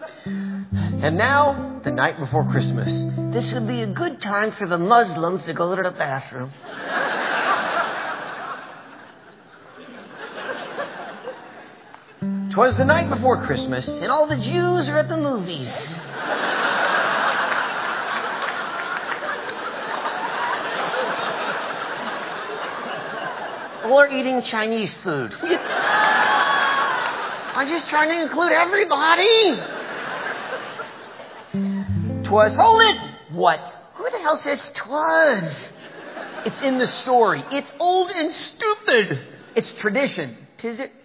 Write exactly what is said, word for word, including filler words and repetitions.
And now, the night before Christmas. This would be a good time for the Muslims to go to the bathroom. Twas the night before Christmas, and all the Jews are at the movies. Or eating Chinese food. I'm just trying to include everybody. Twas, hold it! What? Who the hell says twas? It's in the story. It's old and stupid. It's tradition. Tis it?